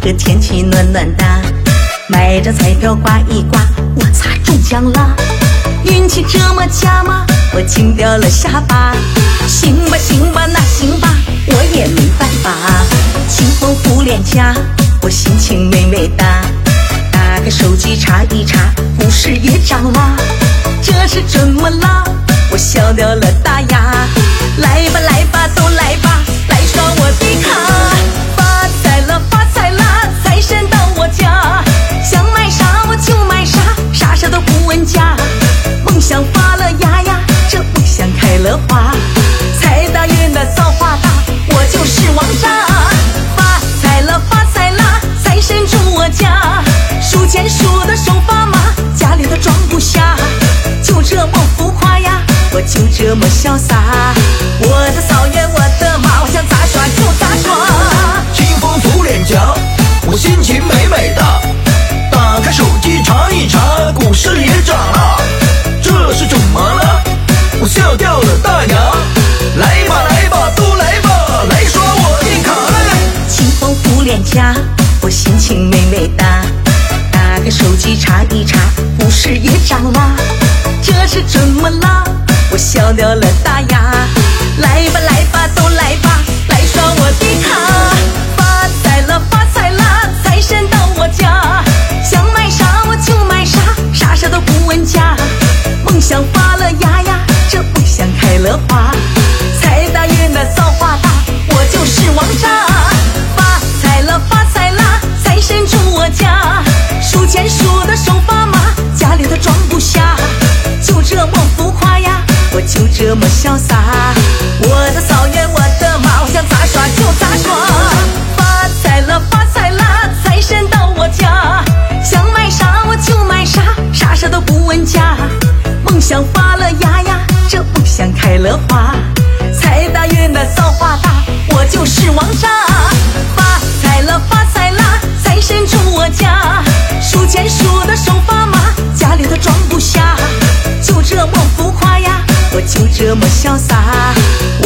个天气暖暖的，买张彩票刮一刮，我擦中奖了。运气这么假吗？我惊掉了下巴。行吧行吧那行吧，我也没办法。清风拂脸颊，我心情美美的。打开手机查一查，股市也涨了。这是怎么了？我笑掉了大牙。来吧来吧都来吧，来刷我的卡。发财了发财了，财神到我家。想买啥我就买啥，啥啥都不问价。梦想发了芽呀，这梦想开了花。财大运的造化大，我就是王炸。发财了发财了，财神住我家。数钱数的手发麻，家里都装不下。就这么浮夸呀，我就这么潇洒。我的草原我的马，我想咋耍就咋耍。 清风拂脸颊，我心情美美的。打开手机查一查，股市也涨了。这是怎么了？我笑掉了大牙。来吧来吧都来吧，来刷我的卡。 清风拂脸颊，我心情美美的。打开手机查一查，股市也涨了。这是怎么了？我笑掉了大牙。来吧来吧都来吧，来刷我的卡。发财了发财了，财神到我家。想买啥我就买啥，啥啥都不问价。梦想发了芽呀，这梦想开了花。财大运的造化大，我就是王炸。发财了发财了，财神住我家。数钱数的手发麻，家里都装不下。就这么浮夸呀，我就这么潇洒。我的草原我的马，我想咋耍就咋耍。发财了发财了，财神到我家。想买啥我就买啥，啥啥都不问价。梦想发了芽呀，这梦想开了花。财大运的造化大，我就是王炸。发财了发财了，财神住我家。数钱数的手发麻，家里都装不下。就这么浮夸呀，我就这么潇洒。